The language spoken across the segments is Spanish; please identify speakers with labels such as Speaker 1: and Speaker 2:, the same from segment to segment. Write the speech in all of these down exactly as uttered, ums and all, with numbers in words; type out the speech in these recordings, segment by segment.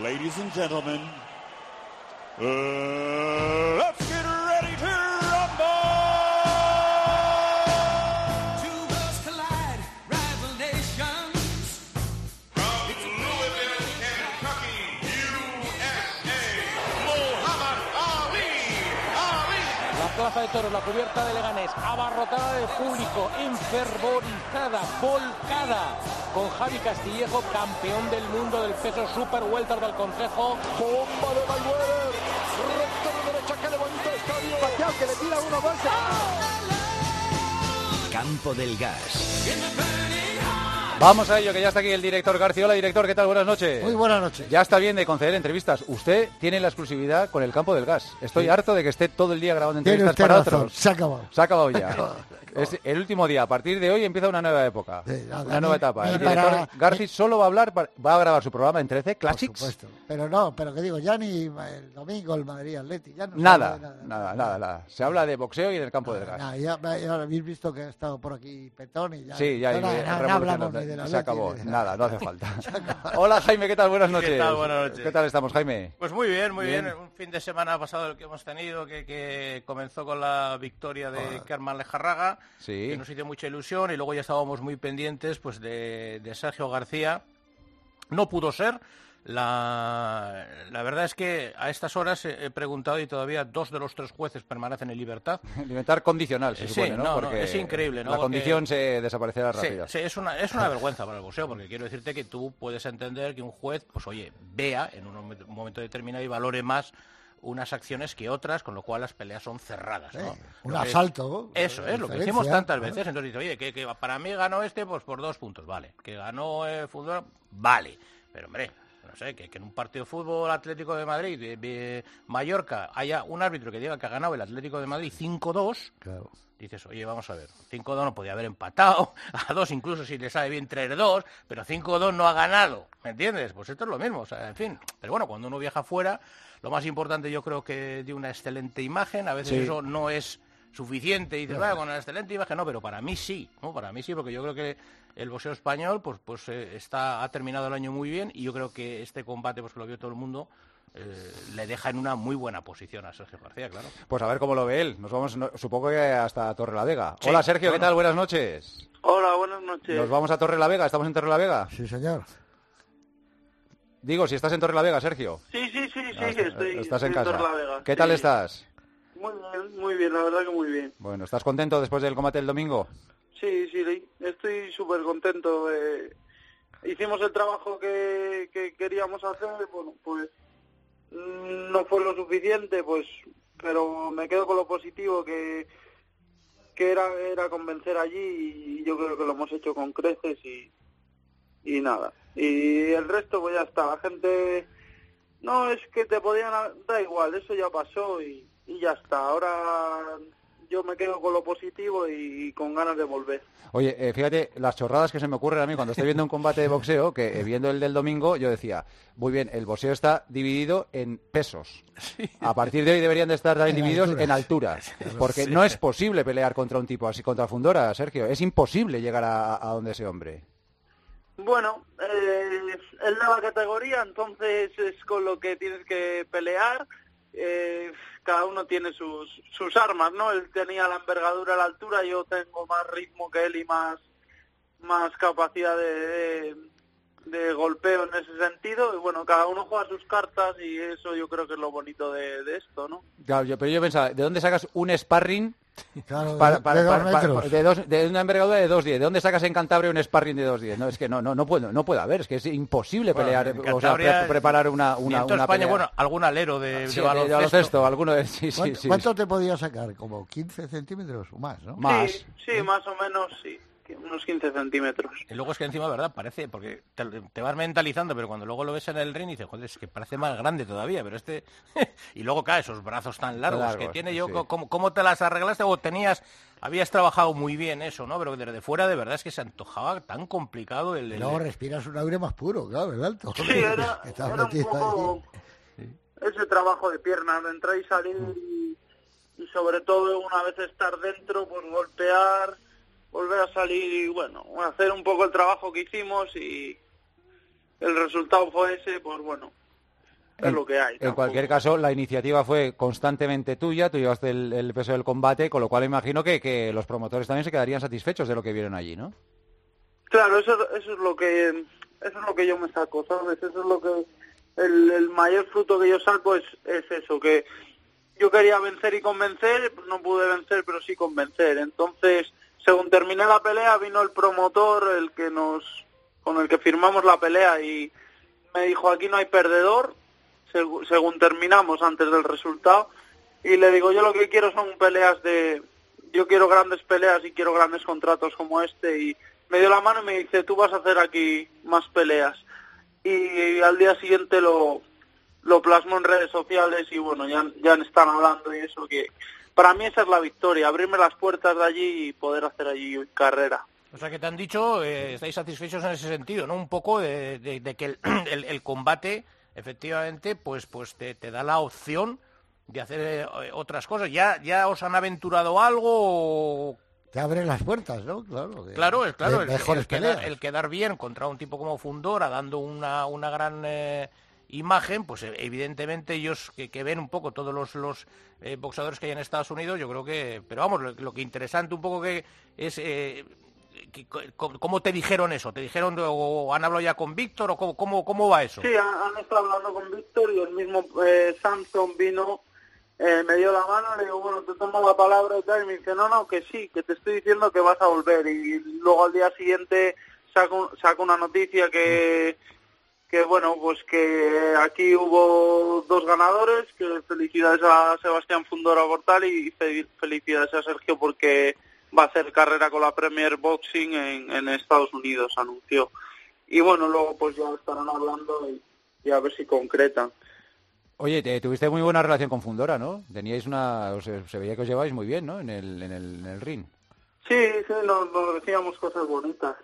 Speaker 1: Ladies and gentlemen, uh, let's get ready to rumble!
Speaker 2: Two worlds collide, rival nations.
Speaker 3: From Louisville, Kentucky, U S A, Muhammad Ali. Ali.
Speaker 4: La plaza de toros, la cubierta de Leganés, abarrotada de público, enfervorizada, volcada, con Javi Castillejo, campeón del mundo del peso super welter del Consejo.
Speaker 5: Bomba de Mayweather, recta de derecha que levanta el estadio. Pacquiao que le tira uno más.
Speaker 6: Campo del Gas.
Speaker 7: Vamos a ello, que ya está aquí el director García. Hola, director, ¿qué tal? Buenas noches.
Speaker 8: Muy buenas noches.
Speaker 7: Ya está bien de conceder entrevistas. Usted tiene la exclusividad con el Campo del Gas. Estoy sí. harto de que esté todo el día grabando entrevistas para razón. Otros.
Speaker 8: Se ha acabado.
Speaker 7: Se ha acabado ya. Se ha acabado. Es el último día. A partir de hoy empieza una nueva época. Sí, nada, una nueva etapa. El director para... García solo va a hablar, va a grabar su programa en trece Classics.
Speaker 8: Por supuesto. Pero no, pero que digo, ya ni el domingo el Madrid Atleti. Ya no
Speaker 7: nada,
Speaker 8: nada,
Speaker 7: nada, nada, nada, nada. Se habla de boxeo y del Campo
Speaker 8: nada,
Speaker 7: del Gas.
Speaker 8: Nada, ya, ya habéis visto que ha estado por aquí Petón y ya.
Speaker 7: Sí, ya.
Speaker 8: No, nada, nada, no hablamos ni de la
Speaker 7: Se acabó.
Speaker 8: De
Speaker 7: nada, no hace falta. Hola, Jaime, ¿qué tal? Buenas noches.
Speaker 9: ¿Qué tal? Buenas noches.
Speaker 7: ¿Qué tal estamos, Jaime?
Speaker 9: Pues muy bien, muy bien. bien. Un fin de semana pasado el que hemos tenido, que, que comenzó con la victoria de oh. Kerman Lejarraga,
Speaker 7: sí.
Speaker 9: que nos hizo mucha ilusión, y luego ya estábamos muy pendientes pues de, de Sergio García. No pudo ser. La, la verdad es que a estas horas he, he preguntado y todavía dos de los tres jueces permanecen en libertad.
Speaker 7: Libertad condicional, se
Speaker 9: sí,
Speaker 7: supone, ¿no?
Speaker 9: no,
Speaker 7: porque
Speaker 9: no es increíble, ¿no?
Speaker 7: La
Speaker 9: Porque
Speaker 7: condición se desaparecerá rápido.
Speaker 9: Sí, sí, es una, es una vergüenza para el boxeo, porque quiero decirte que tú puedes entender que un juez, pues oye, vea en un momento determinado y valore más unas acciones que otras, con lo cual las peleas son cerradas, ¿no?
Speaker 8: Sí, un asalto.
Speaker 9: Es, eso es, lo que hicimos tantas veces. Entonces dice, oye, que, que para mí ganó este, pues por dos puntos, vale. Que ganó el fútbol, vale. Pero, hombre, no sé, que, que en un partido de fútbol Atlético de Madrid, de, de Mallorca, haya un árbitro que diga que ha ganado el Atlético de Madrid cinco dos,
Speaker 8: claro.
Speaker 9: Dices, oye, vamos a ver, cinco dos no podía haber empatado, a dos incluso si le sabe bien tres dos, pero cinco dos no ha ganado, ¿me entiendes? Pues esto es lo mismo, o sea, en fin. Pero bueno, cuando uno viaja fuera, lo más importante yo creo que de una excelente imagen, a veces sí. Eso no es suficiente, y dices, vaya, con una excelente imagen, no, pero para mí sí, ¿no? Para mí sí, porque yo creo que el boxeo español pues pues eh, está ha terminado el año muy bien, y yo creo que este combate, pues que lo vio todo el mundo, eh, le deja en una muy buena posición a Sergio García, claro.
Speaker 7: Pues a ver cómo lo ve él. Nos vamos, no, supongo que hasta Torrelavega.
Speaker 9: Sí,
Speaker 7: Hola, Sergio,
Speaker 9: bueno.
Speaker 7: ¿qué tal? Buenas noches.
Speaker 10: Hola, buenas noches.
Speaker 7: Nos vamos a Torrelavega, ¿estamos en Torrelavega?
Speaker 8: Sí, señor.
Speaker 7: Digo, si estás en Torrelavega, Sergio.
Speaker 10: Sí, sí, sí, sí,
Speaker 7: ah,
Speaker 10: estoy,
Speaker 7: estás
Speaker 10: estoy
Speaker 7: en casa.
Speaker 10: Torrelavega.
Speaker 7: ¿Qué tal
Speaker 10: sí.
Speaker 7: estás?
Speaker 10: Muy bien, muy bien, la verdad que muy bien.
Speaker 7: Bueno, ¿estás contento después del combate del domingo?
Speaker 10: Sí, sí, estoy súper contento. Eh, hicimos el trabajo que, que queríamos hacer, bueno, pues no fue lo suficiente, pues, pero me quedo con lo positivo que que era era convencer allí, y yo creo que lo hemos hecho con creces y y nada. Y el resto pues ya está. La gente no es que te podían, da igual, eso ya pasó y, y ya está. Ahora yo me quedo con lo positivo y con ganas de volver.
Speaker 7: Oye, eh, fíjate, las chorradas que se me ocurren a mí cuando estoy viendo un combate de boxeo, que eh, viendo el del domingo, yo decía, muy bien, el boxeo está dividido en pesos. Sí. A partir de hoy deberían de estar también en divididos alturas. en alturas. Porque sí. no es posible pelear contra un tipo así, contra Fundora, Sergio. Es imposible llegar a, a donde ese hombre.
Speaker 10: Bueno, eh, es nueva categoría, entonces es con lo que tienes que pelear. Eh, cada uno tiene sus sus armas, ¿no? Él tenía la envergadura a la altura, yo tengo más ritmo que él y más más capacidad de, de, de golpeo en ese sentido, y bueno, cada uno juega sus cartas, y eso yo creo que es lo bonito de, de esto, ¿no?
Speaker 7: Claro, yo, pero yo pensaba, ¿de dónde sacas un sparring?
Speaker 8: Claro,
Speaker 7: para, para,
Speaker 8: de, dos
Speaker 7: para, para,
Speaker 8: metros.
Speaker 7: de, dos, de una envergadura de dos diez. ¿De dónde sacas en Cantabria un sparring de dos diez? No, es que no, no, no puede, no puede haber, es que es imposible
Speaker 9: bueno,
Speaker 7: pelear, o sea, pre preparar una, una, una
Speaker 9: España,
Speaker 7: pelea.
Speaker 9: Bueno, algún alero de,
Speaker 7: sí,
Speaker 9: de baloncesto.
Speaker 7: De baloncesto, alguno de, sí,
Speaker 8: ¿Cuánto,
Speaker 7: sí, sí,
Speaker 8: ¿Cuánto
Speaker 7: sí.
Speaker 8: te podía sacar? ¿Como quince centímetros o más, no?
Speaker 7: Más.
Speaker 10: Sí, sí, más o menos, sí. Unos quince centímetros.
Speaker 9: Y luego es que encima, ¿verdad? Parece, porque te, te vas mentalizando, pero cuando luego lo ves en el ring dices, joder, es que parece más grande todavía, pero este... y luego cae esos brazos tan largos, largos que tiene yo, sí. ¿cómo, ¿cómo te las arreglaste? O tenías, habías trabajado muy bien eso, ¿no? Pero desde fuera de verdad es que se antojaba tan complicado el... el...
Speaker 8: Luego respiras un aire más puro, claro, el alto.
Speaker 10: Sí, era, era un poco sí. ese trabajo de piernas, de entrar y salir, y, y sobre todo una vez estar dentro, pues golpear... volver a salir y, bueno, hacer un poco el trabajo que hicimos, y el resultado fue ese, pues bueno, es
Speaker 7: en,
Speaker 10: lo que hay.
Speaker 7: En
Speaker 10: tampoco.
Speaker 7: cualquier caso, la iniciativa fue constantemente tuya, tú llevaste el, el peso del combate, con lo cual imagino que, que los promotores también se quedarían satisfechos de lo que vieron allí, ¿no?
Speaker 10: Claro, eso, eso es lo que eso es lo que yo me saco, ¿sabes? Eso es lo que el, el mayor fruto que yo saco es, es eso, que yo quería vencer y convencer, no pude vencer, pero sí convencer. Entonces, según terminé la pelea, vino el promotor, el que nos con el que firmamos la pelea, y me dijo, aquí no hay perdedor, seg- según terminamos antes del resultado, y le digo, yo lo que quiero son peleas de... Yo quiero grandes peleas y quiero grandes contratos como este, y me dio la mano y me dice, tú vas a hacer aquí más peleas. Y, y al día siguiente lo, lo plasmó en redes sociales y bueno, ya, ya están hablando y eso, que para mí esa es la victoria, abrirme las puertas de allí y poder hacer allí carrera.
Speaker 9: O sea que te han dicho, eh, estáis satisfechos en ese sentido, ¿no? Un poco de, de, de que el, el, el combate, efectivamente, pues, pues te, te da la opción de hacer eh, otras cosas. ¿Ya, ya os han aventurado algo? O...
Speaker 8: Te abren las puertas, ¿no? Claro, de,
Speaker 9: Claro, es claro,
Speaker 8: de
Speaker 9: el,
Speaker 8: mejores
Speaker 9: el, quedar,
Speaker 8: peleas.
Speaker 9: el quedar bien contra un tipo como Fundora, dando una, una gran eh, imagen, pues eh, evidentemente ellos que, que ven un poco todos los, los eh, boxeadores que hay en Estados Unidos, yo creo que... Pero vamos, lo, lo que interesante un poco que es... Eh, que, ¿Cómo te dijeron eso? ¿Te dijeron o han hablado ya con Víctor o cómo, cómo, cómo va eso?
Speaker 10: Sí, han, han estado hablando con Víctor y el mismo eh, Samson vino, eh, me dio la mano, le digo, bueno, te tomo la palabra y tal, y me dice, no, no, que sí, que te estoy diciendo que vas a volver. Y luego al día siguiente saco, saco una noticia que, que, bueno, pues que aquí hubo dos ganadores, que felicidades a Sebastián Fundora Portal y fe- felicidades a Sergio porque va a hacer carrera con la Premier Boxing en, en Estados Unidos, anunció. Y bueno, luego pues ya estarán hablando y, y a ver si concretan.
Speaker 7: Oye, te, tuviste muy buena relación con Fundora, ¿no? Teníais una... O sea, se veía que os llevabais muy bien, ¿no? En el, en el, en el ring.
Speaker 10: Sí, sí, nos, nos decíamos cosas bonitas.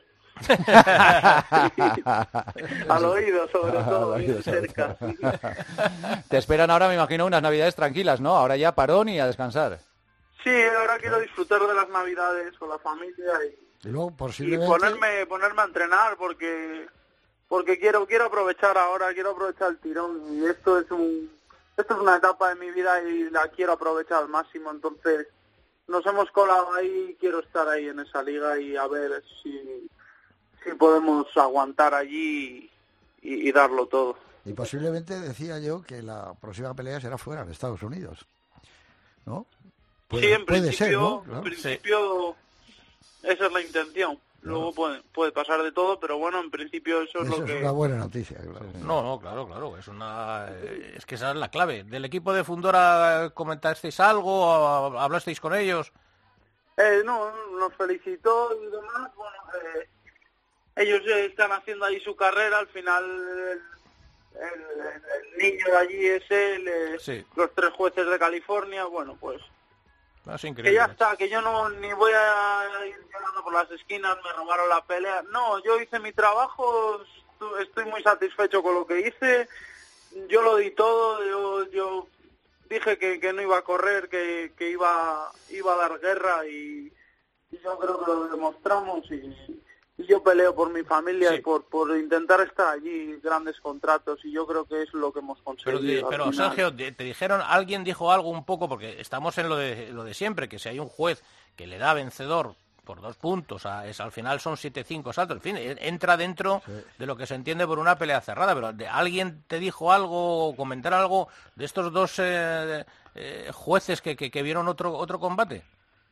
Speaker 10: Al oído, sobre todo,
Speaker 7: Al oído,
Speaker 10: bien
Speaker 7: sobre
Speaker 10: cerca.
Speaker 7: Te esperan ahora, me imagino, unas navidades tranquilas, ¿no? Ahora ya parón y a descansar.
Speaker 10: Sí, ahora quiero disfrutar de las navidades con la familia y,
Speaker 8: Y luego
Speaker 10: y
Speaker 8: posiblemente...
Speaker 10: ponerme ponerme a entrenar porque porque quiero quiero aprovechar ahora, quiero aprovechar el tirón y esto es un esto es una etapa de mi vida y la quiero aprovechar al máximo, entonces nos hemos colado ahí, quiero estar ahí en esa liga y a ver si si podemos aguantar allí y, y darlo todo.
Speaker 8: Y posiblemente decía yo que la próxima pelea será fuera de Estados Unidos, ¿no? Puede,
Speaker 10: sí, en
Speaker 8: puede
Speaker 10: principio,
Speaker 8: ser, ¿no? Claro.
Speaker 10: en principio esa es la intención. Luego puede, puede pasar de todo, pero bueno, en principio eso es
Speaker 8: Eso
Speaker 10: lo
Speaker 8: es
Speaker 10: que...
Speaker 8: una buena noticia, claro.
Speaker 9: No, no, claro, claro, es una, eh, es que esa es la clave. ¿Del equipo de Fundora comentasteis algo? ¿Hablasteis con ellos?
Speaker 10: Eh, no, nos felicitó y demás. Bueno, eh, ellos eh, están haciendo ahí su carrera. Al final, el, el, el niño de allí es él, eh,
Speaker 9: Sí.
Speaker 10: los tres jueces de California. Bueno, pues
Speaker 9: Es
Speaker 10: que
Speaker 9: increíble.
Speaker 10: ya está, que yo no ni voy a ir llorando por las esquinas, me robaron la pelea. No, yo hice mi trabajo, estu- estoy muy satisfecho con lo que hice. Yo lo di todo, yo, yo dije que, que no iba a correr, que, que iba, iba a dar guerra y, y yo creo que lo demostramos y, y yo peleo por mi familia
Speaker 9: Sí.
Speaker 10: y por, por intentar estar allí, grandes contratos y yo creo que es lo que hemos
Speaker 9: Pero,
Speaker 10: conseguido.
Speaker 9: de-
Speaker 10: al
Speaker 9: pero
Speaker 10: final.
Speaker 9: Sergio, te, te dijeron, alguien dijo algo un poco, porque estamos en lo de, lo de siempre, que si hay un juez que le da vencedor por dos puntos, a, es, al final son siete cinco saltos, en fin, en- entra dentro
Speaker 8: Sí.
Speaker 9: de lo que se entiende por una pelea cerrada, pero de, ¿alguien te dijo algo o comentar algo de estos dos eh, eh, jueces que, que, que vieron otro otro combate?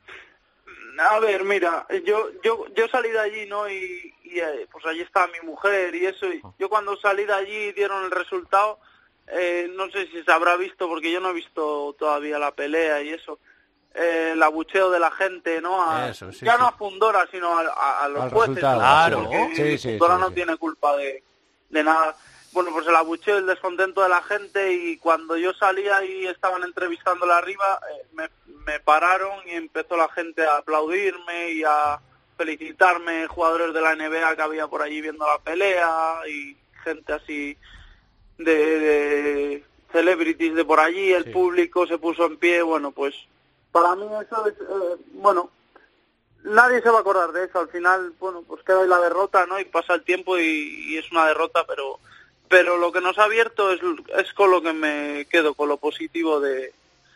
Speaker 10: A ver, mira, yo yo yo salí de allí, ¿no? Y, y eh, pues allí estaba mi mujer y eso. Y yo cuando salí de allí dieron el resultado, eh, no sé si se habrá visto, porque yo no he visto todavía la pelea y eso. Eh, el abucheo de la gente, ¿no? A-
Speaker 9: Eso, sí,
Speaker 10: ya
Speaker 9: sí.
Speaker 10: no a Fundora, sino a, a- a los
Speaker 7: Al
Speaker 10: jueces.
Speaker 7: resultado,
Speaker 10: ¿no?
Speaker 9: Claro.
Speaker 10: Porque
Speaker 7: Sí, sí,
Speaker 10: Fundora
Speaker 7: sí,
Speaker 10: no
Speaker 7: sí.
Speaker 10: tiene culpa de, de nada. Bueno, pues el abucheo, el descontento de la gente y cuando yo salía y estaban entrevistándola arriba, eh, me, me pararon y empezó la gente a aplaudirme y a felicitarme, jugadores de la N B A que había por allí viendo la pelea y gente así de, de celebrities de por allí, el
Speaker 9: Sí.
Speaker 10: público se puso en pie, bueno, pues para mí eso es, eh, bueno, nadie se va a acordar de eso, al final, bueno, pues queda ahí la derrota, ¿no? Y pasa el tiempo y, y es una derrota, pero pero lo que nos ha abierto es, es con lo que me quedo, con lo positivo de,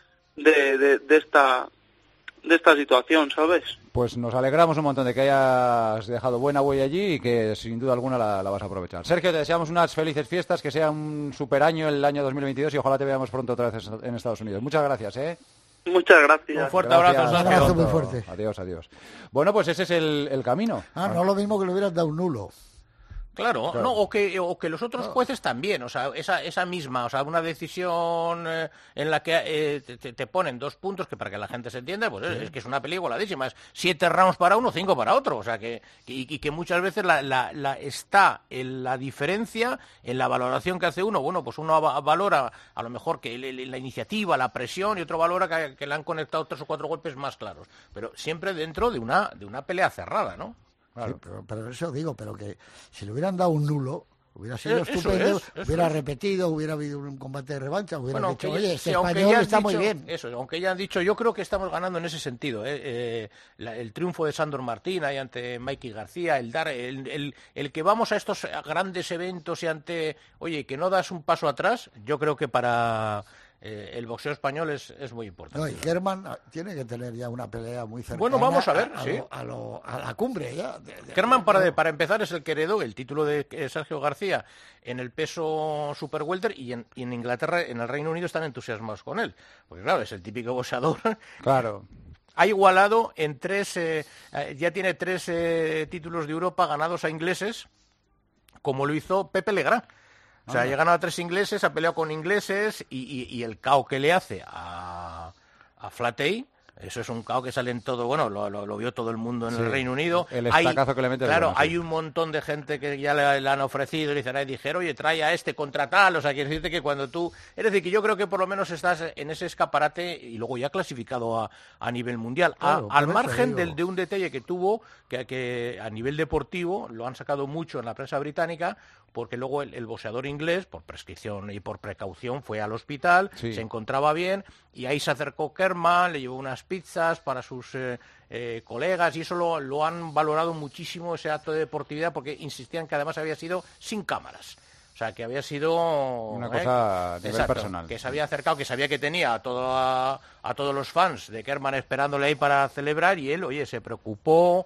Speaker 10: de, de, de esta de esta situación, ¿sabes?
Speaker 7: Pues nos alegramos un montón de que hayas dejado buena huella allí y que sin duda alguna la, la vas a aprovechar. Sergio, te deseamos unas felices fiestas, que sea un super año el año dos mil veintidós y ojalá te veamos pronto otra vez en Estados Unidos. Muchas gracias, ¿eh?
Speaker 10: Muchas gracias.
Speaker 9: Un fuerte
Speaker 7: Gracias.
Speaker 9: abrazo,
Speaker 8: Un
Speaker 9: Sergio.
Speaker 8: abrazo muy fuerte.
Speaker 7: Adiós, adiós. Bueno, pues ese es el, el camino.
Speaker 8: Ah, no lo mismo que le hubieras dado un nulo.
Speaker 9: Claro,
Speaker 7: Claro.
Speaker 9: no, o que o que los otros jueces también, o sea, esa esa misma, o sea, una decisión eh, en la que eh, te, te ponen dos puntos que para que la gente se entienda, pues es, es que es una película igualadísima, es siete rounds para uno, cinco para otro, o sea, que y, y que muchas veces la, la, la está en la diferencia en la valoración que hace uno. Bueno, pues uno va- valora a lo mejor que le- le- la iniciativa, la presión, y otro valora que, que le han conectado tres o cuatro golpes más claros, pero siempre dentro de una de una pelea cerrada, ¿no?
Speaker 8: Sí, pero, pero eso digo, pero que si le hubieran dado un nulo, hubiera sido
Speaker 9: Eh, eso
Speaker 8: estupendo,
Speaker 9: es, eso
Speaker 8: hubiera
Speaker 9: es.
Speaker 8: repetido, hubiera habido un combate de revancha, hubiera
Speaker 9: Bueno,
Speaker 8: dicho,
Speaker 9: aunque ya-
Speaker 8: oye, este
Speaker 9: sí, aunque
Speaker 8: español
Speaker 9: ya han
Speaker 8: está muy
Speaker 9: dicho-
Speaker 8: bien.
Speaker 9: Eso, aunque ya han dicho, yo creo que estamos ganando en ese sentido. ¿eh? Eh, la- el triunfo de Sandor Martín ahí ante Mikey García, el dar, el, el, el que vamos a estos grandes eventos y ante, oye, que no das un paso atrás, yo creo que para eh, el boxeo español es, es muy importante.
Speaker 8: No, y Kerman ah, tiene que tener ya una pelea muy cercana.
Speaker 9: Bueno, vamos a ver,
Speaker 8: a,
Speaker 9: sí.
Speaker 8: lo- a, lo- a la cumbre ya. de- de-
Speaker 9: Kerman, para,
Speaker 8: de-
Speaker 9: para empezar, es el que heredó el título de eh, Sergio García en el peso super welter, y en, y en Inglaterra, en el Reino Unido, están entusiasmados con él. Porque claro, es el típico boxeador.
Speaker 7: Claro.
Speaker 9: Ha igualado en tres, eh, eh, ya tiene tres eh, títulos de Europa ganados a ingleses, como lo hizo Pepe Legrand. O sea, ha ganado a tres ingleses, ha peleado con ingleses, y, y- y el K O que le hace a, a Flatey, eso es un K O que sale en todo, bueno, lo, lo- lo vio todo el mundo en
Speaker 7: Sí,
Speaker 9: el Reino Unido.
Speaker 7: el
Speaker 9: Hay-
Speaker 7: estacazo que le mete es
Speaker 9: Claro,
Speaker 7: bueno, sí.
Speaker 9: hay un montón de gente que ya le, le han ofrecido y le dicen, "Ay, dijeron, oye, trae a este contra tal", o sea, quiere decirte que cuando tú... Es decir, que yo creo que por lo menos estás en ese escaparate y luego ya clasificado a, a nivel mundial. A-
Speaker 8: Claro,
Speaker 9: al
Speaker 8: por eso
Speaker 9: margen
Speaker 8: digo.
Speaker 9: del, de un detalle que tuvo, que, que a nivel deportivo lo han sacado mucho en la prensa británica, porque luego el, el boxeador inglés, por prescripción y por precaución, fue al hospital,
Speaker 7: Sí.
Speaker 9: se encontraba bien, y ahí se acercó Kerman, le llevó unas pizzas para sus eh, eh, colegas, y eso lo, lo han valorado muchísimo, ese acto de deportividad, porque insistían que además había sido sin cámaras. O sea, que había sido...
Speaker 7: Una
Speaker 9: ¿eh?
Speaker 7: cosa a nivel
Speaker 9: Exacto,
Speaker 7: personal.
Speaker 9: que se había acercado, que sabía que tenía a, todo, a, a todos los fans de Kerman esperándole ahí para celebrar, y él, oye, se preocupó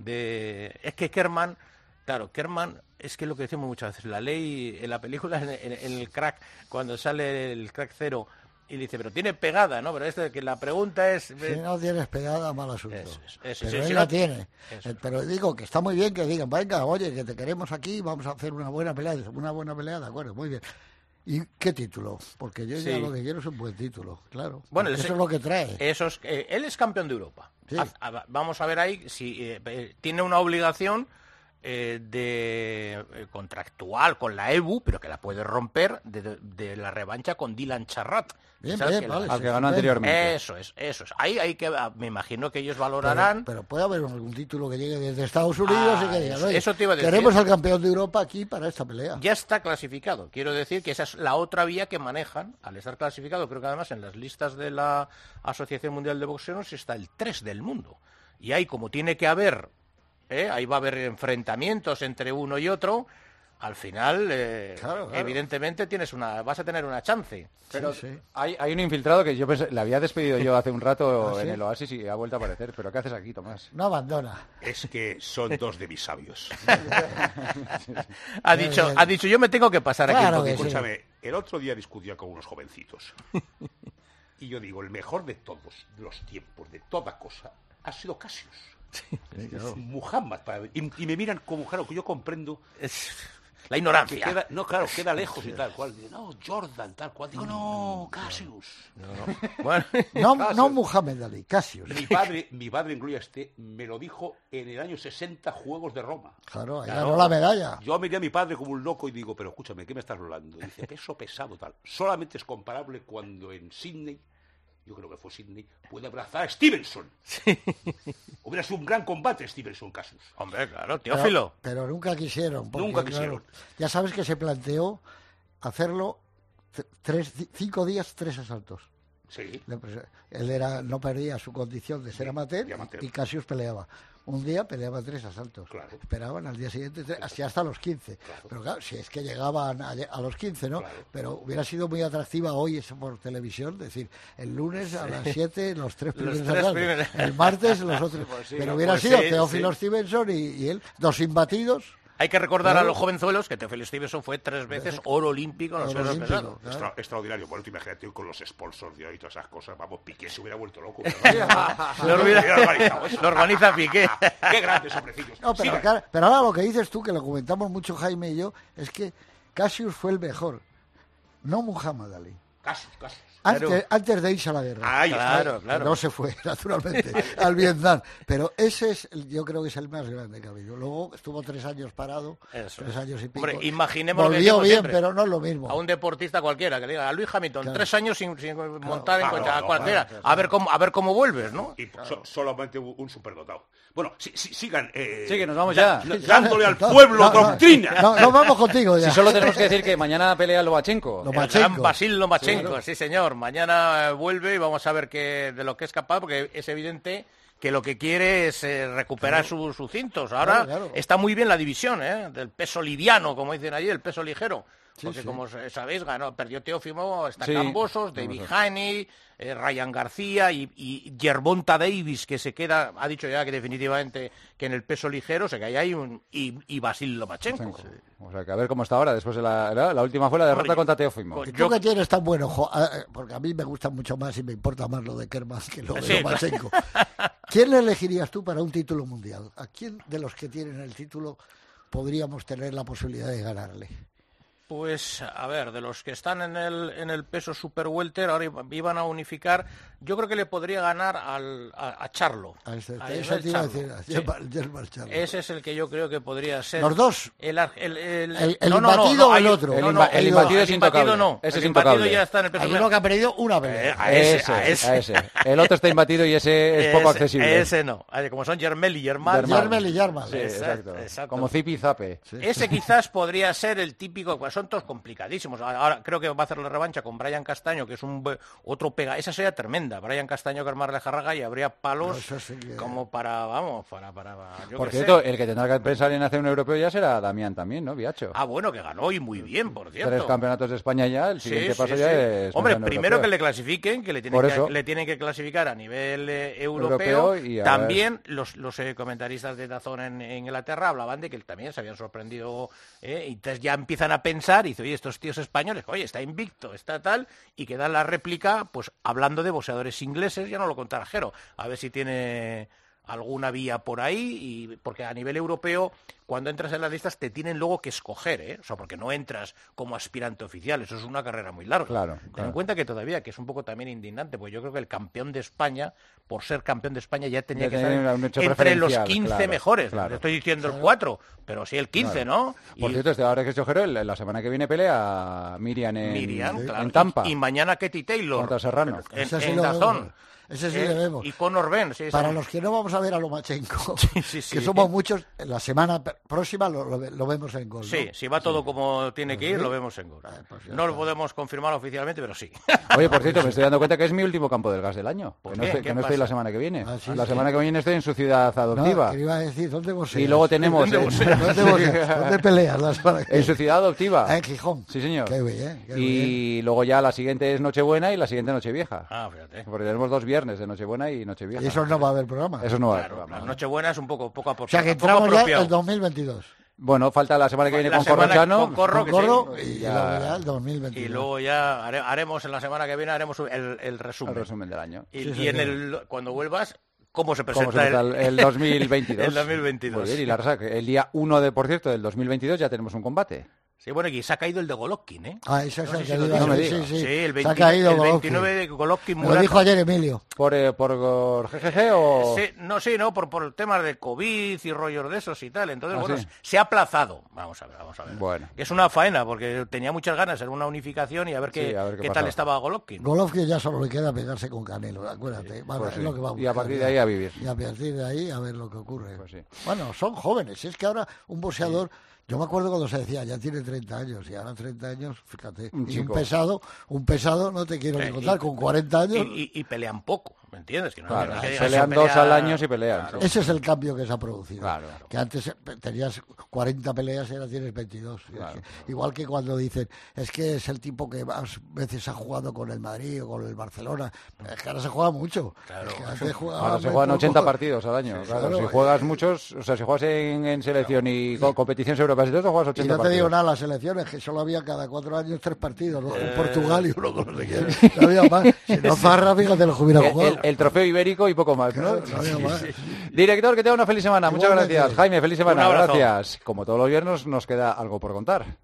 Speaker 9: de... Es que Kerman, claro, Kerman, es que lo que decimos muchas veces, la ley, en la película, en, en- en el crack, cuando sale el crack cero, y le dice, pero tiene pegada, ¿no? Pero esto, que la pregunta es...
Speaker 8: Si no tienes pegada, mal asunto.
Speaker 9: Eso es, eso,
Speaker 8: pero
Speaker 9: sí,
Speaker 8: él
Speaker 9: si
Speaker 8: la
Speaker 9: no-
Speaker 8: tiene.
Speaker 9: eso.
Speaker 8: Eh, Pero digo que está muy bien que digan, venga, oye, que te queremos aquí, vamos a hacer una buena pelea. Dice, una buena pelea, de acuerdo, muy bien. ¿Y qué título? Porque yo ya
Speaker 9: Sí.
Speaker 8: lo que quiero es un buen título, claro.
Speaker 9: Bueno,
Speaker 8: Porque
Speaker 9: el-
Speaker 8: eso es lo que trae.
Speaker 9: Eso es, eh, él es campeón de Europa.
Speaker 8: Sí.
Speaker 9: Haz- a- vamos a ver ahí si eh, eh, tiene una obligación eh, de eh, contractual con la E B U, pero que la puede romper de, de- de la revancha con Dylan Charrat.
Speaker 8: Bien,
Speaker 9: ¿Sabes
Speaker 8: bien,
Speaker 9: que la-
Speaker 8: vale,
Speaker 7: Al
Speaker 8: sí,
Speaker 7: que ganó
Speaker 8: sí,
Speaker 7: anteriormente.
Speaker 9: Eso es, eso es. Ahí hay que, ah, me imagino que ellos
Speaker 8: Pero,
Speaker 9: valorarán.
Speaker 8: pero puede haber algún título que llegue desde Estados Unidos
Speaker 9: Ah,
Speaker 8: y que digan,
Speaker 9: eso-
Speaker 8: oye,
Speaker 9: eso te iba a decir.
Speaker 8: queremos al campeón de Europa aquí para esta pelea.
Speaker 9: Ya está clasificado. Quiero decir que esa es la otra vía que manejan al estar clasificado. Creo que además en las listas de la Asociación Mundial de Boxeos está el tres del mundo. Y ahí, como tiene que haber, ¿eh? ahí va a haber enfrentamientos entre uno y otro, al final, eh,
Speaker 8: Claro, claro.
Speaker 9: evidentemente, tienes una, vas a tener una chance.
Speaker 7: Pero
Speaker 8: Sí, sí.
Speaker 7: Hay, hay un infiltrado que yo pensé, le había despedido yo hace un rato
Speaker 8: ¿Ah,
Speaker 7: en
Speaker 8: sí?
Speaker 7: el Oasis y ha vuelto a aparecer. ¿Pero qué haces aquí, Tomás?
Speaker 8: No abandona.
Speaker 3: Es que son dos de mis sabios.
Speaker 9: Ha dicho,
Speaker 8: bien.
Speaker 9: ha dicho, yo me tengo que pasar
Speaker 8: Claro
Speaker 9: aquí
Speaker 8: que
Speaker 9: un poquito.
Speaker 8: sí.
Speaker 3: Escúchame, el otro día discutía con unos jovencitos. Y yo digo, el mejor de todos los tiempos, de toda cosa, ha sido Cassius. Muhammad. para- y, y me miran como, claro, que yo comprendo
Speaker 9: Es la
Speaker 3: que
Speaker 9: ignorancia.
Speaker 3: queda, no, claro, queda lejos y tal cual. Digo, no, Jordan, tal cual. Digo, no, Cassius.
Speaker 9: Bueno,
Speaker 8: No,
Speaker 3: Cassius.
Speaker 8: no Muhammad Ali, Cassius.
Speaker 3: Mi padre, mi padre en gloria esté, me lo dijo en el año sesenta, Juegos de Roma.
Speaker 8: Claro, ahí
Speaker 3: Claro.
Speaker 8: ganó la medalla.
Speaker 3: Yo miré a mi padre como un loco y digo, pero escúchame, ¿qué me estás hablando? Y dice, peso pesado, tal. Solamente es comparable cuando en Sydney, yo creo que fue Sydney, puede abrazar a Stevenson. Hubiera sido un gran combate Stevenson Cassius.
Speaker 9: hombre, claro,
Speaker 8: Pero,
Speaker 9: Teófilo.
Speaker 8: pero nunca quisieron. porque,
Speaker 3: Nunca
Speaker 8: claro,
Speaker 3: quisieron.
Speaker 8: ya sabes que se planteó hacerlo c- tres, ci- cinco días, tres asaltos.
Speaker 3: Sí.
Speaker 8: Le pres- él era, no perdía su condición de ser amateur,
Speaker 3: de amateur.
Speaker 8: y Cassius peleaba. Un día peleaba tres asaltos.
Speaker 3: Claro.
Speaker 8: Esperaban al día siguiente, tres, así hasta los quince.
Speaker 3: Claro.
Speaker 8: Pero claro, si es que llegaban a, a los quince, ¿no?
Speaker 3: Claro.
Speaker 8: Pero hubiera sido muy atractiva hoy eso por televisión, es decir, el lunes a las siete los tres primeros
Speaker 9: tres
Speaker 8: asaltos,
Speaker 9: primeros.
Speaker 8: el martes los otros.
Speaker 3: Pues sí,
Speaker 8: pero
Speaker 3: no,
Speaker 8: hubiera
Speaker 9: pues
Speaker 8: sido
Speaker 9: sí,
Speaker 8: Teófilo
Speaker 9: sí.
Speaker 8: Stevenson y, y él, dos imbatidos.
Speaker 9: Hay que recordar
Speaker 8: Claro.
Speaker 9: a los jovenzuelos que Teófilo Stevenson fue tres veces oro olímpico en los
Speaker 8: Oro
Speaker 9: pesos
Speaker 8: olímpico.
Speaker 9: pesados.
Speaker 8: Claro.
Speaker 3: Extra- extraordinario. Bueno, tú imagínate hoy con los sponsors de hoy y todas esas cosas. Vamos, Piqué se hubiera vuelto loco. ¿verdad?
Speaker 9: Lo, olvida-
Speaker 3: Hubiera organizado eso.
Speaker 9: lo organiza Piqué.
Speaker 3: Qué grandes hombrecillos.
Speaker 8: No, pero,
Speaker 3: Sigan.
Speaker 8: claro, pero ahora lo que dices tú, que lo comentamos mucho Jaime y yo, es que Cassius fue el mejor, no Muhammad Ali.
Speaker 3: Casi, casi.
Speaker 8: Antes,
Speaker 9: Claro.
Speaker 8: antes de irse a la guerra.
Speaker 3: Ahí está.
Speaker 9: Claro,
Speaker 8: Que
Speaker 9: claro.
Speaker 8: No se fue, naturalmente, al Vietnam. Pero ese es, el- yo creo que es el más grande que ha habido. Luego estuvo tres años parado,
Speaker 9: Eso.
Speaker 8: tres años y pico.
Speaker 9: Hombre, imaginemos lo que
Speaker 8: Volvió
Speaker 9: decimos
Speaker 8: bien,
Speaker 9: siempre.
Speaker 8: pero no es lo mismo.
Speaker 9: A un deportista cualquiera que le diga a Luis Hamilton
Speaker 8: Claro.
Speaker 9: tres años sin, sin montar en
Speaker 3: Claro,
Speaker 9: coche a
Speaker 3: no,
Speaker 9: cualquiera,
Speaker 3: claro,
Speaker 9: a ver cómo a ver cómo vuelves, ¿no?
Speaker 3: Y so- solamente un, un superdotado. Bueno, si, si- sigan. Eh,
Speaker 7: Sí, que nos vamos ya.
Speaker 3: da- Dándole al
Speaker 8: No,
Speaker 3: pueblo
Speaker 8: no, no,
Speaker 3: doctrina.
Speaker 8: No, no, vamos contigo ya.
Speaker 7: Si solo tenemos que decir que mañana pelea Lomachenko.
Speaker 8: Lo-
Speaker 9: El
Speaker 8: Lomachenko.
Speaker 9: gran Basil Lomachenko, sí, señor. Mañana eh, vuelve y vamos a ver qué, de lo que es capaz, porque es evidente que lo que quiere es eh, recuperar sus su cintos. Ahora
Speaker 8: Claro, claro.
Speaker 9: está muy bien la división, ¿eh? Del peso liviano, como dicen allí, el peso ligero.
Speaker 8: Sí,
Speaker 9: Porque
Speaker 8: sí.
Speaker 9: como s- sabéis, ganó, perdió Teófimo, está
Speaker 7: Sí.
Speaker 9: Cambosos, David Haney, eh, Ryan García y, y Gervonta Davis, que se queda, ha dicho ya que definitivamente que en el peso ligero se cae ahí un, y, y Basil Lomachenko.
Speaker 7: O sea, que a ver cómo está ahora. Después de la, la, la última fue la derrota
Speaker 9: Hombre,
Speaker 7: contra Teófimo.
Speaker 9: con-
Speaker 8: ¿Y tú
Speaker 9: Yo-
Speaker 8: que tienes tan buen ojo? Ah, eh, porque a mí me gusta mucho más y me importa más lo de Kerman que lo de
Speaker 9: Sí,
Speaker 8: Lomachenko. ¿Quién le elegirías tú para un título mundial? ¿A quién de los que tienen el título podríamos tener la posibilidad de ganarle?
Speaker 9: Pues, a ver, de los que están en el, en el peso super welter, ahora iba- iban a unificar, yo creo que le podría ganar al, a, a Charlo.
Speaker 8: A este,
Speaker 9: A
Speaker 8: eso
Speaker 9: Ismael
Speaker 8: te iba a
Speaker 9: Charlo.
Speaker 8: decir, a
Speaker 9: Sí.
Speaker 8: Germán- Germán Charlo.
Speaker 9: Ese es el que yo creo que podría ser.
Speaker 8: ¿Los dos?
Speaker 9: El, ar- el, el,
Speaker 8: ¿El- el
Speaker 9: no, no, no,
Speaker 8: imbatido
Speaker 9: no,
Speaker 8: o el
Speaker 9: hay-
Speaker 8: otro?
Speaker 9: no,
Speaker 7: El
Speaker 9: no,
Speaker 7: imba- el imbatido es
Speaker 9: el imbatido
Speaker 7: intocable.
Speaker 9: no.
Speaker 7: Ese es
Speaker 9: el imbatido
Speaker 7: intocable.
Speaker 9: ya está en el peso
Speaker 8: Hay
Speaker 9: medio.
Speaker 8: uno que ha perdido una pelea.
Speaker 9: Eh, a ese,
Speaker 7: ese,
Speaker 9: a ese.
Speaker 7: a ese. El otro está imbatido y ese es poco
Speaker 9: Ese-
Speaker 7: accesible.
Speaker 9: Ese no. A ver, como son Yermel y Yermal.
Speaker 7: Yermal.
Speaker 8: Yermel y Yermal.
Speaker 7: Sí,
Speaker 9: Exacto,
Speaker 7: exacto.
Speaker 9: exacto.
Speaker 7: Como Zipi y Zape.
Speaker 9: Ese quizás podría ser el típico, pues son todos complicadísimos. Ahora creo que va a hacer la revancha con Brian Castaño, que es un be- otro pega. Esa sería tremenda. Brian Castaño que armarle jarraga y habría palos
Speaker 8: No, eso sí que-
Speaker 9: como para, vamos, para, para, yo
Speaker 7: Por
Speaker 9: qué
Speaker 7: cierto,
Speaker 9: sé.
Speaker 7: el que tendrá que pensar en hacer un europeo ya será Damián también, ¿no? Viacho.
Speaker 9: Ah, bueno, que ganó y muy bien, por cierto.
Speaker 7: Tres campeonatos de España ya, el
Speaker 9: Sí,
Speaker 7: siguiente
Speaker 9: sí,
Speaker 7: paso
Speaker 9: sí.
Speaker 7: ya es...
Speaker 9: Hombre,
Speaker 7: pensar en
Speaker 9: primero
Speaker 7: europeo.
Speaker 9: que le clasifiquen, que le tienen,
Speaker 7: Por
Speaker 9: que,
Speaker 7: eso.
Speaker 9: le tienen que clasificar a nivel eh, europeo.
Speaker 7: Europeo y a
Speaker 9: También los, los eh, comentaristas de Dazón en, en Inglaterra hablaban de que también se habían sorprendido. eh, y entonces ya empiezan a pensar y dicen, oye, estos tíos españoles, oye, está invicto, está tal, y que dan la réplica, pues hablando de boxeadores ingleses, ya no lo contará Jero, a ver si tiene alguna vía por ahí, y porque a nivel europeo, cuando entras en las listas, te tienen luego que escoger, ¿eh? O sea, porque no entras como aspirante oficial, eso es una carrera muy larga.
Speaker 7: Claro,
Speaker 9: Ten
Speaker 7: claro.
Speaker 9: en cuenta que todavía, que es un poco también indignante, pues yo creo que el campeón de España, por ser campeón de España, ya tenía
Speaker 7: Ya
Speaker 9: que
Speaker 7: tenía
Speaker 9: estar
Speaker 7: un hecho
Speaker 9: entre los
Speaker 7: preferencial,
Speaker 9: quince
Speaker 7: claro,
Speaker 9: mejores.
Speaker 7: claro.
Speaker 9: No estoy diciendo el cuatro, pero sí el quince, ¿no?
Speaker 7: Por
Speaker 9: Y-
Speaker 7: cierto, este, ahora que es Ojero, el- la semana que viene pelea Miriam en,
Speaker 9: Miriam,
Speaker 7: en
Speaker 9: claro.
Speaker 7: Tampa.
Speaker 9: Y, y mañana Katie Taylor.
Speaker 7: Contra Serrano.
Speaker 9: En,
Speaker 8: Ese sí
Speaker 9: en
Speaker 8: lo
Speaker 9: Dazón.
Speaker 8: vemos. Ese sí
Speaker 9: Eh,
Speaker 8: le vemos.
Speaker 9: Y Conor Ben, sí,
Speaker 8: Para
Speaker 9: sí.
Speaker 8: los que no vamos a ver a Lomachenko,
Speaker 9: sí, sí.
Speaker 8: que somos muchos, la semana pe- próxima lo, lo ve- lo vemos en gol. ¿no?
Speaker 9: Sí, si va todo como tiene que ir,
Speaker 8: Sí.
Speaker 9: lo vemos en gol.
Speaker 8: Ah, pues ya
Speaker 9: No lo
Speaker 8: está.
Speaker 9: podemos confirmar oficialmente, pero sí.
Speaker 7: Oye, por cierto, me estoy dando cuenta que es mi último campo del gas del año.
Speaker 9: ¿Por
Speaker 7: Que no,
Speaker 9: qué?
Speaker 7: estoy,
Speaker 9: ¿Qué
Speaker 7: que no estoy
Speaker 9: pasa?
Speaker 7: la semana que viene.
Speaker 8: Ah, sí,
Speaker 7: la
Speaker 8: sí.
Speaker 7: semana que viene estoy en su ciudad
Speaker 8: No,
Speaker 7: adoptiva.
Speaker 8: que iba a decir, ¿dónde vos
Speaker 7: Y luego tenemos
Speaker 9: ¿Dónde
Speaker 7: en,
Speaker 9: boxeas?
Speaker 8: ¿Dónde, boxeas? ¿Dónde peleas la semana que
Speaker 7: en su ciudad adoptiva.
Speaker 8: Ah, en Gijón.
Speaker 7: Sí, señor.
Speaker 8: Qué bien, qué
Speaker 7: y luego ya la siguiente es Nochebuena y la siguiente Nochevieja.
Speaker 9: Ah, fíjate.
Speaker 7: Porque tenemos dos viernes de Nochebuena y Nochevieja.
Speaker 8: Y eso no va a haber programa.
Speaker 7: Eso no va a haber
Speaker 9: Claro,
Speaker 7: programa.
Speaker 9: la Nochebuena es un poco, poco a poco.
Speaker 8: O sea que
Speaker 9: poco
Speaker 8: entramos ya
Speaker 9: apropiado.
Speaker 8: el dos mil veintidós.
Speaker 7: Bueno, falta la semana que viene
Speaker 9: La
Speaker 7: con
Speaker 9: semana
Speaker 7: Corrochano.
Speaker 9: con Corro,
Speaker 8: Con
Speaker 9: que
Speaker 8: Corro
Speaker 9: sí.
Speaker 8: y
Speaker 7: Ya.
Speaker 8: luego ya el dos mil veintidós.
Speaker 9: Y luego ya hare- haremos en la semana que viene haremos el, el resumen.
Speaker 7: El resumen del año.
Speaker 9: Y,
Speaker 8: Sí,
Speaker 9: y en
Speaker 8: señor.
Speaker 9: el cuando vuelvas, ¿cómo se
Speaker 7: ¿Cómo
Speaker 9: presenta
Speaker 7: se trata el, el dos mil veintidós?
Speaker 9: el dos mil veintidós.
Speaker 7: Muy bien, y la verdad que el día uno de, por cierto, del dos mil veintidós ya tenemos un combate.
Speaker 9: Sí, bueno, y se ha caído el de Golovkin, ¿eh?
Speaker 8: Ah, eso es
Speaker 9: No sé
Speaker 8: el
Speaker 9: si
Speaker 8: que
Speaker 9: lo
Speaker 8: digo.
Speaker 7: digo. No me
Speaker 8: sí,
Speaker 7: digas.
Speaker 8: sí, sí.
Speaker 9: Sí, el,
Speaker 8: Se ha
Speaker 9: veinte
Speaker 8: caído
Speaker 9: el
Speaker 8: Golovkin.
Speaker 9: veintinueve de Golovkin
Speaker 8: Me lo
Speaker 9: Murata.
Speaker 8: dijo ayer Emilio.
Speaker 7: ¿Por, eh, por, por G G G o...?
Speaker 9: Sí, no, sí, no, por, por temas de COVID y rollos de esos y tal. Entonces,
Speaker 7: ¿Ah,
Speaker 9: bueno,
Speaker 7: sí?
Speaker 9: se ha aplazado. Vamos a ver, vamos a ver.
Speaker 7: Bueno.
Speaker 9: Es una faena, porque tenía muchas ganas de hacer una unificación y a ver qué,
Speaker 7: Sí, a ver qué
Speaker 9: qué tal
Speaker 7: pasaba.
Speaker 9: estaba Golovkin.
Speaker 8: Golovkin ya solo le queda pegarse con Canelo, acuérdate. Vamos,
Speaker 7: Pues
Speaker 8: es
Speaker 7: sí.
Speaker 8: lo que vamos
Speaker 7: Y a partir de ahí a vivir.
Speaker 8: Y a partir de ahí a ver lo que ocurre.
Speaker 7: Pues sí.
Speaker 8: Bueno, son jóvenes. Es que ahora un boxeador, Yo me acuerdo cuando se decía, ya tiene treinta años, y ahora treinta años, fíjate,
Speaker 7: Un
Speaker 8: y
Speaker 7: chico.
Speaker 8: un pesado, un pesado, no te quiero ni
Speaker 9: Eh,
Speaker 8: contar,
Speaker 9: y-
Speaker 8: con cuarenta años...
Speaker 9: Y, y- y pelean poco, ¿me entiendes? Que no,
Speaker 7: Claro,
Speaker 9: no que digas,
Speaker 7: pelean
Speaker 9: se
Speaker 7: dos
Speaker 9: pelea-
Speaker 7: al año y pelean.
Speaker 9: Claro.
Speaker 7: sí.
Speaker 8: Ese es el cambio que se ha producido.
Speaker 7: Claro.
Speaker 8: Que antes eh, tenías cuarenta peleas y ahora tienes veintidós. Y es
Speaker 7: Claro.
Speaker 8: que- igual que cuando dicen, es que es el tipo que más veces ha jugado con el Madrid o con el Barcelona. Es que ahora se juega mucho.
Speaker 9: Claro.
Speaker 8: Es que antes jugaba
Speaker 7: Ahora se
Speaker 8: muy
Speaker 7: juegan
Speaker 8: poco.
Speaker 7: ochenta partidos al año.
Speaker 8: Sí,
Speaker 7: claro.
Speaker 8: claro.
Speaker 7: Si juegas muchos, o sea, si juegas en, en selección y co- competiciones europeas y todo, juegas
Speaker 8: Y
Speaker 7: ochenta
Speaker 8: no te
Speaker 7: partidos.
Speaker 8: digo nada, las elecciones, que solo había cada cuatro años tres partidos, ¿no? En Portugal y uno con no sé quién. No había más. Si no Zarra, fíjate lo que hubiera
Speaker 7: El,
Speaker 8: jugado.
Speaker 7: el- el trofeo ibérico y poco más, ¿no?
Speaker 8: Claro, no había más.
Speaker 7: Director, que tenga una feliz semana. Muchas
Speaker 8: Igualmente.
Speaker 7: gracias. Jaime, feliz semana.
Speaker 9: Un abrazo.
Speaker 7: Gracias. Como todos los viernes, nos queda algo por contar.